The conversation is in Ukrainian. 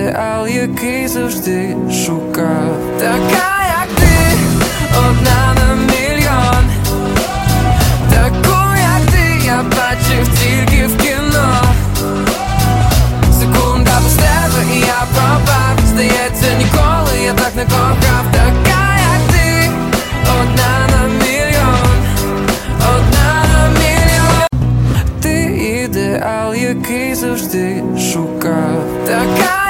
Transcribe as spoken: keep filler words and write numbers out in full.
ідеал, який завжди шукав. Така, як ти, одна на мільйон. Таку, як ти, я бачив тільки в кіно. Секунда без тебе і я пропав. Здається, ніколи я так не кохав. Така, як ти, одна на мільйон. Одна на мільйон. Ти ідеал, який завжди шукав. Така